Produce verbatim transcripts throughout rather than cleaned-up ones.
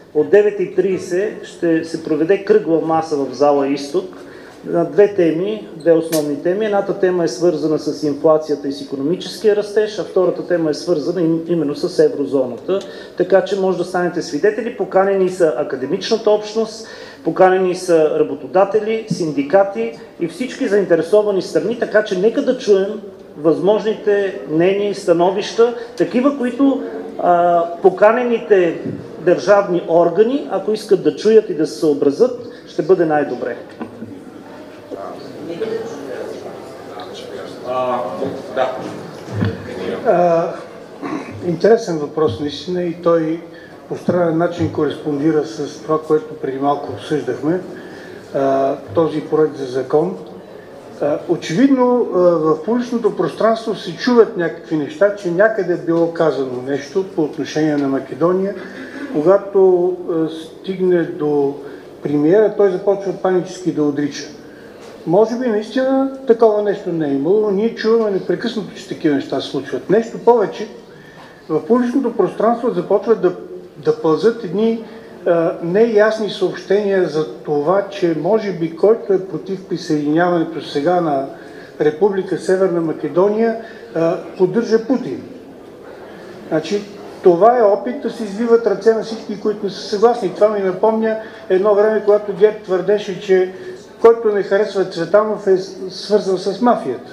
от девет и трийсет ще се проведе кръгла маса в зала Изток на две теми, две основни теми. Едната тема е свързана с инфлацията и с икономическия растеж, а втората тема е свързана именно с еврозоната. Така че може да станете свидетели. Поканени са академичната общност, поканени са работодатели, синдикати и всички заинтересовани страни, така че нека да чуем възможните мнения и становища, такива, които а, поканените държавни органи, ако искат да чуят и да се съобразят, ще бъде най-добре. А, да. А, интересен въпрос наистина и той по странен начин кореспондира с това, което преди малко обсъждахме, а, този проект за закон. А, очевидно а, в публичното пространство се чуват някакви неща, че някъде е било казано нещо по отношение на Македония. Когато а, стигне до премиера, той започва панически да отрича. Може би наистина такова нещо не е имало, но ние чуваме непрекъснато, че такива неща се случват. Нещо повече, в публичното пространство започват да, да пълзат едни а, неясни съобщения за това, че може би който е против присъединяването сега на Република Северна Македония, а, поддържа Путин. Значи, това е опит да се извиват ръце на всички, които не са съгласни. Това ми напомня едно време, когато ГЕРБ твърдеше, че който не харесва Цветанов е свързан с мафията.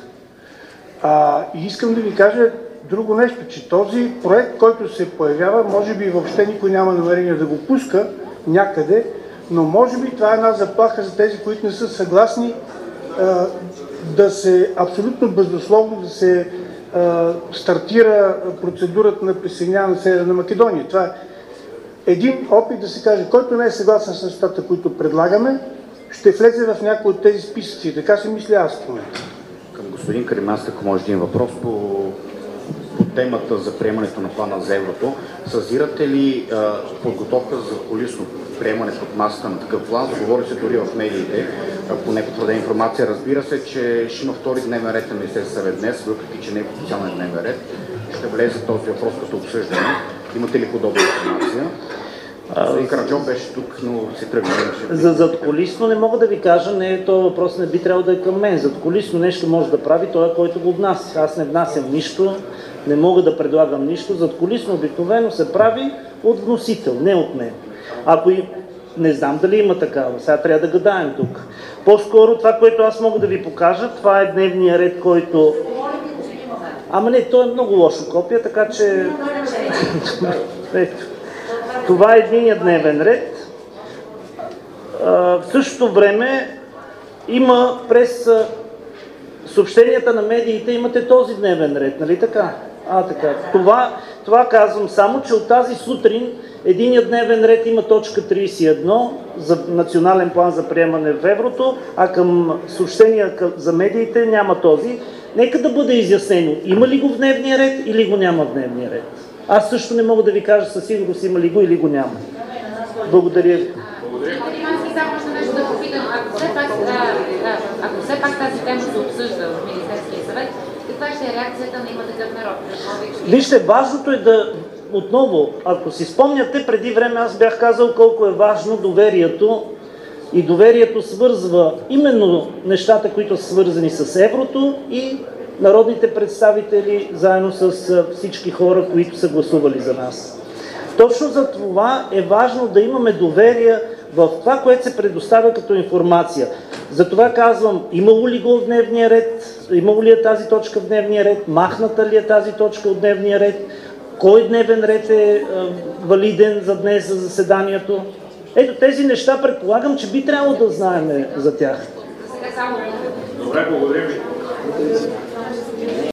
А, и искам да ви кажа друго нещо, че този проект, който се появява, може би въобще никой няма намерение да го пуска някъде, но може би това е една заплаха за тези, които не са съгласни а, да се абсолютно безусловно да се а, стартира процедурата на присъединяване на Северна Македония. Това е един опит да се каже, който не е съгласен с нещата, които предлагаме, ще влезе в някои от тези списъци. Така се мисля аз в момента. Към господин Каримански, ако може един въпрос по, по темата за приемането на плана за еврото. Съзирате ли а, подготовка за колисно приемане под масата на такъв план? Заговори се дори в медиите, по непотвърдена информация. Разбира се, че ще има втори дневен ред на Министерския съвет днес, въпреки че не е официален дневен ред. Ще влезе този въпрос като обсъждане. Имате ли подобна информация? Господин Караджов беше тук, но си тръгна. За задкулисно не мога да ви кажа, не, този въпрос не би трябвало да е към мен. Задкулисно нещо може да прави той, който го внася. Аз не внасям нищо, не мога да предлагам нищо. Задкулисно обикновено се прави от вносител, не от мен. Ако и не знам дали има такава, сега трябва да гадаем тук. По-скоро това, което аз мога да ви покажа, това е дневния ред, който... Ама не, той е много лошо копия, така че... Ето. Това е единият дневен ред. В същото време има през съобщенията на медиите имате този дневен ред, нали така? А, така. Това, това казвам само, че от тази сутрин единият дневен ред има точка трийсет и едно за национален план за приемане в еврото, а към съобщения за медиите няма този. Нека да бъде изяснено, има ли го в дневния ред или го няма в дневния ред. Аз също не мога да ви кажа със сигурност има ли го или го няма. Благодаря ви. Ако все пак тази тема се обсъжда в Министерския съвет, каква ще е реакцията на Има такъв народ? Вижте, важното е да, отново, ако си спомняте, преди време аз бях казал колко е важно доверието и доверието свързва именно нещата, които са свързани с еврото и народните представители, заедно с всички хора, които са гласували за нас. Точно за това е важно да имаме доверие в това, което се предоставя като информация. Затова казвам, имало ли го в дневния ред, имало ли е тази точка в дневния ред, махната ли е тази точка от дневния ред, кой дневен ред е, е валиден за днес, за заседанието. Ето тези неща предполагам, че би трябвало да знаем за тях. Добре, благодаря ви.